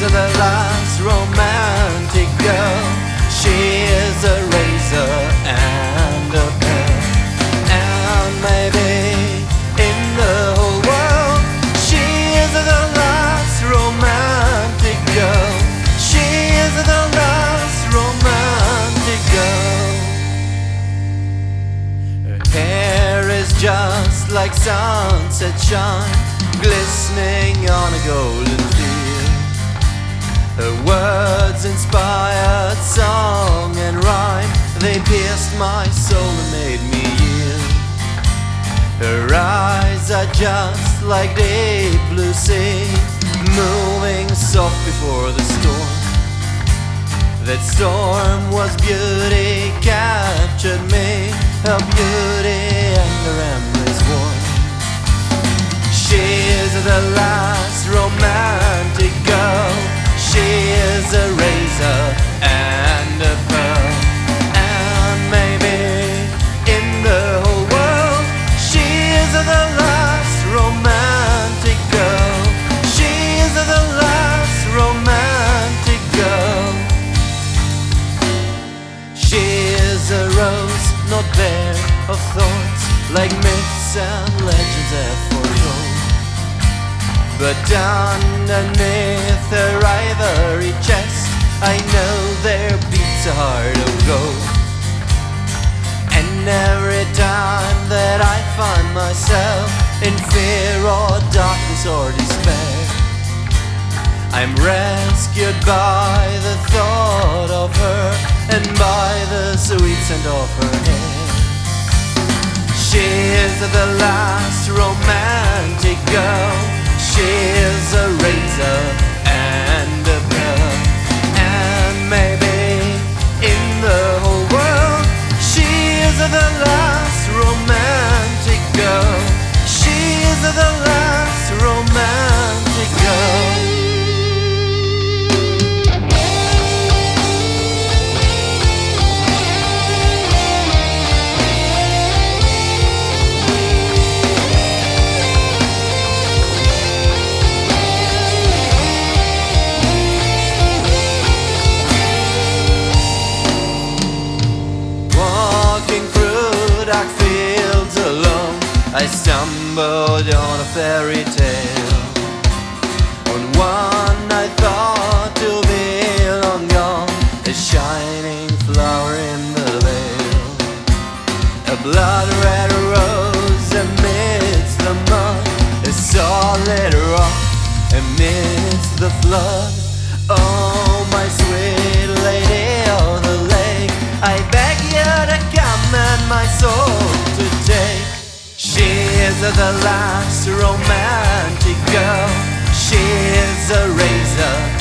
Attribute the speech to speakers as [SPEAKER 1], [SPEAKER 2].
[SPEAKER 1] the last romantic girl. She is a razor and a pearl. And maybe in the whole world, she is the last romantic girl. She is the last romantic girl. Her hair is just like sunset shine, glistening on a golden field. Her words inspired song and rhyme, they pierced my soul and made me yield. Her eyes are just like deep blue sea, moving soft before the storm. That storm was beauty, captured me, her beauty and her embrace warm. She is the last romantic girl. She is a razor and a pearl. And maybe in the whole world, she is the last romantic girl. She is the last romantic girl. She is a rose, not bare of thorns, like myths and legends have foretold. But underneath her ivory chest, I know there beats a heart of gold. And every time that I find myself in fear or darkness or despair, I'm rescued by the thought of her and by the sweet scent of her hair. She is the last romantic girl. She is a razor and a pearl. And maybe in the whole world, she is the last romantic girl. She is the last romantic girl. I stumbled on a fairy tale, on one I thought to be long gone, a shining flower in the veil, a blood-red rose amidst the mud, a solid rock amidst the flood. Oh, my sweet lady of the lake, I beg you to come and my soul to take. She is the last romantic girl. She is a razor